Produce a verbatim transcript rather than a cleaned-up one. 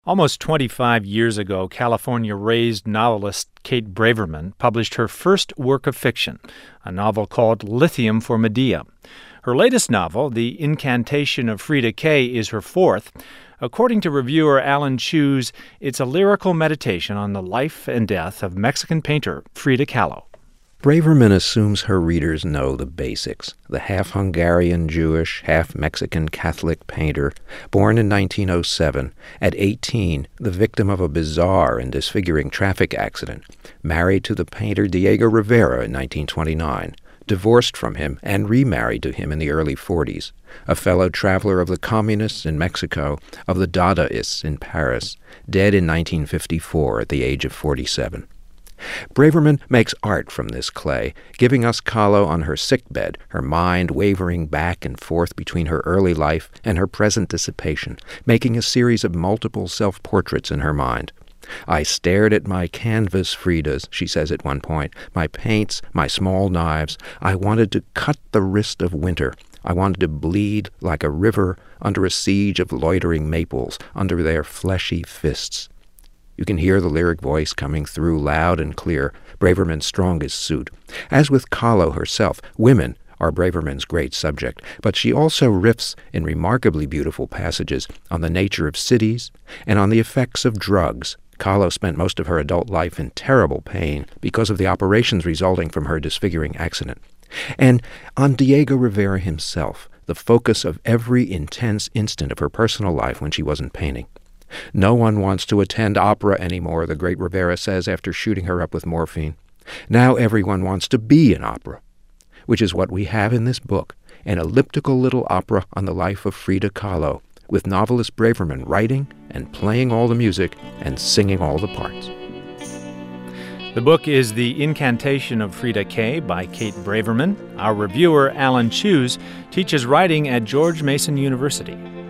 Almost twenty-five years ago, California-raised novelist Kate Braverman published her first work of fiction, a novel called Lithium for Medea. Her latest novel, The Incantation of Frida Kay, is her fourth. According to reviewer Alan Cheuse, it's a lyrical meditation on the life and death of Mexican painter Frida Kahlo. Braverman assumes her readers know the basics. The half-Hungarian Jewish, half-Mexican Catholic painter, born in nineteen oh seven, at eighteen, the victim of a bizarre and disfiguring traffic accident, married to the painter Diego Rivera in nineteen twenty-nine, divorced from him and remarried to him in the early forties, a fellow traveler of the communists in Mexico, of the Dadaists in Paris, dead in nineteen fifty-four at the age of forty-seven. Braverman makes art from this clay, giving us Kahlo on her sickbed, her mind wavering back and forth between her early life and her present dissipation, making a series of multiple self-portraits in her mind. "I stared at my canvas Fridas," she says at one point, "my paints, my small knives. I wanted to cut the wrist of winter. I wanted to bleed like a river under a siege of loitering maples, under their fleshy fists." You can hear the lyric voice coming through loud and clear, Braverman's strongest suit. As with Kahlo herself, women are Braverman's great subject, but she also riffs in remarkably beautiful passages on the nature of cities and on the effects of drugs. Kahlo spent most of her adult life in terrible pain because of the operations resulting from her disfiguring accident. And on Diego Rivera himself, the focus of every intense instant of her personal life when she wasn't painting. "No one wants to attend opera anymore," the great Rivera says after shooting her up with morphine. "Now everyone wants to be an opera," which is what we have in this book, an elliptical little opera on the life of Frida Kahlo, with novelist Braverman writing and playing all the music and singing all the parts. The book is The Incantation of Frida Kay by Kate Braverman. Our reviewer, Alan Cheuse, teaches writing at George Mason University.